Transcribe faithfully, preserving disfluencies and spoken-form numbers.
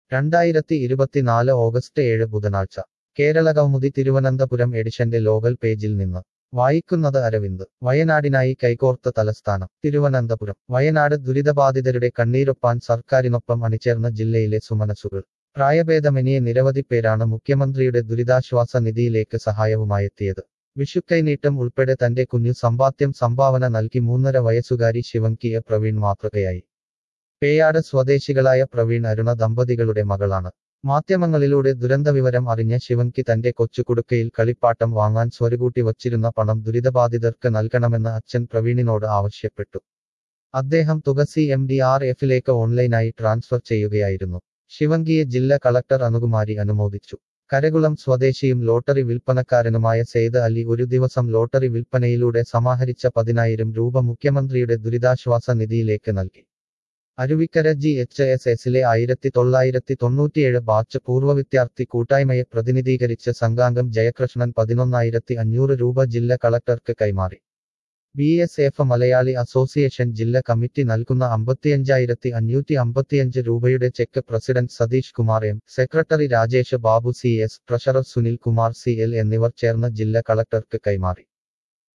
രണ്ടായിരത്തി ഇരുപത്തിനാല് ഓഗസ്റ്റ് ഏഴ് ബുധനാഴ്ച കേരളകൗമുദി തിരുവനന്തപുരം എഡിഷന്റെ ലോകൽ പേജിൽ നിന്ന് വായിക്കുന്നത് അരവിന്ദ് വയനാടിനായി കൈകോർത്ത തലസ്ഥാനം തിരുവനന്തപുരം വയനാട് ദുരിതബാധിതരുടെ കണ്ണീരൊപ്പാൻ സർക്കാരിനൊപ്പം അണിചേർന്ന ജില്ലയിലെ സുമനസുകൾ പ്രായഭേദമന്യേ നിരവധി പേരാണ് മുഖ്യമന്ത്രിയുടെ ദുരിതാശ്വാസ നിധിയിലേക്ക് സഹായവുമായെത്തിയത് വിഷുക്കൈനീട്ടം ഉൾപ്പെടെ തന്റെ കുഞ്ഞു സമ്പാദ്യം സംഭാവന നൽകി മൂന്നര വയസ്സുകാരി ശിവങ്കിയ പ്രവീൺ മാതൃകയായി പേയാട് സ്വദേശികളായ പ്രവീൺ അരുണ ദമ്പതികളുടെ മകളാണ് മാധ്യമങ്ങളിലൂടെ ദുരന്തവിവരം അറിഞ്ഞ ശിവങ്കി തന്റെ കൊച്ചുകുടുക്കയിൽ കളിപ്പാട്ടം വാങ്ങാൻ സ്വരുകൂട്ടി വച്ചിരുന്ന പണം ദുരിതബാധിതർക്ക് നൽകണമെന്ന് അച്ഛൻ പ്രവീണിനോട് ആവശ്യപ്പെട്ടു അദ്ദേഹം തുക സി എം ഡി ആർ എഫിലേക്ക് ഓൺലൈനായി ട്രാൻസ്ഫർ ചെയ്യുകയായിരുന്നു ശിവങ്കിയെ ജില്ലാ കളക്ടർ അനുകുമാരി അനുമോദിച്ചു കരകുളം സ്വദേശിയും ലോട്ടറി വിൽപ്പനക്കാരനുമായ സെയ്ദ് അലി ഒരു ദിവസം ലോട്ടറി വിൽപ്പനയിലൂടെ സമാഹരിച്ച പതിനായിരം രൂപ മുഖ്യമന്ത്രിയുടെ ദുരിതാശ്വാസ നിധിയിലേക്ക് നൽകി അരുവിക്കര ജി എച്ച് എസ് എസിലെ ആയിരത്തി തൊള്ളായിരത്തി തൊണ്ണൂറ്റിയേഴ് ബാച്ച് പൂർവ്വ വിദ്യാർത്ഥി കൂട്ടായ്മയെ പ്രതിനിധീകരിച്ച് സംഘാംഗം ജയകൃഷ്ണൻ പതിനൊന്നായിരത്തി അഞ്ഞൂറ് രൂപ ജില്ലാ കളക്ടർക്ക് കൈമാറി B S F Malayali association ജില്ലാ കമ്മിറ്റി നൽകുന്ന അമ്പത്തിയഞ്ചായിരത്തി അഞ്ഞൂറ്റി അമ്പത്തിയഞ്ച് രൂപയുടെ cheque president Satheesh Kumar M secretary Rajesh Babu C S treasurer Sunil Kumar C L എന്നിവർ ചേർന്ന് ജില്ലാ കളക്ടർക്ക് കൈമാറി